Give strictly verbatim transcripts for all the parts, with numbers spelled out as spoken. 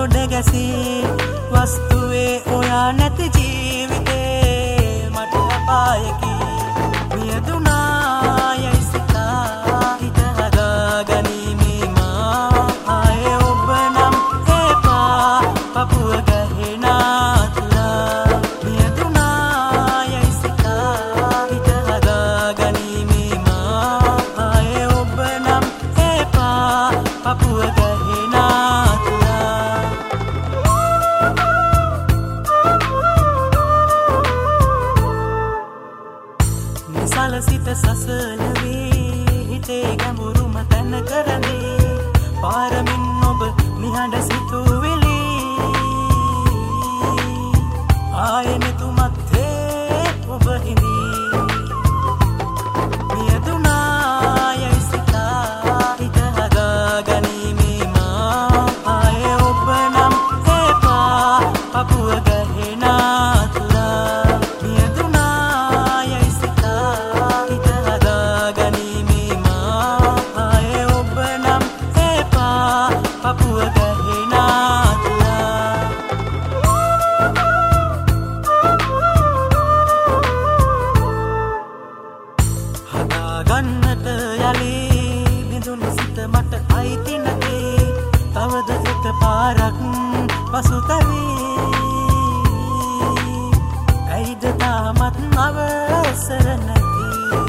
ගොඩ ගැසී වස්තුවේ ඔයා නැති ජීවිතේ මට අපායකි වියදුනා යයි සිතා හිත හදා ගනිමි මා ආයේ ඔබ නම් එපා පපුව ගහෙන අතුලා වියදුනා යයි සිතා හිත හදා ගනිමි මා ආයේ ඔබ නම් එපා පපුව ගහෙන සිත සසල වේ හිතේ ගැඹුරුම තැන කරනේ පාරමින් ඔබ නිහඬ සිතුවිලි ආයෙන තුමත්තේ ඔබ හිඳි වියදුනා යයි සිතා හිත හදා ගනිමි මා ආයේ ඔබ නම් එපා පපුව ගහෙන අතුලා වියදුනා යයි පපුව ගහෙන අතුලා හදාගන්නට යලි බිඳුන සිත මට අයිති නැතේ තවද එක පාරක් පසුතැවී ඇයිද තාමත් අවසර නැති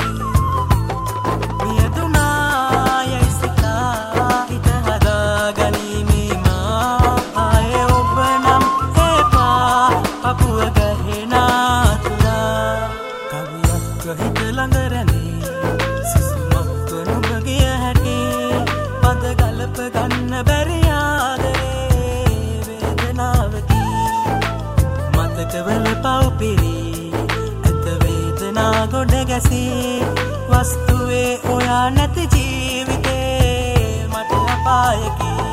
වියදුනා යයි සිතා හිත හදා ගනිමි මා ආයේ ඔබ නම් එපා පපුව ගහෙන අතුලා කවියක් හිත ළඟ රැඳී සිසුමක් නුඹ ගිය හැටි පද ගලප ගන්න බැරි ආදරේ වේදනාවකි මතකවල පව්පිරි ඇත වේදනා ගොඩ ගැසී වස්තුවේ ඔයා නැති ජීවිතේ මට අපායකි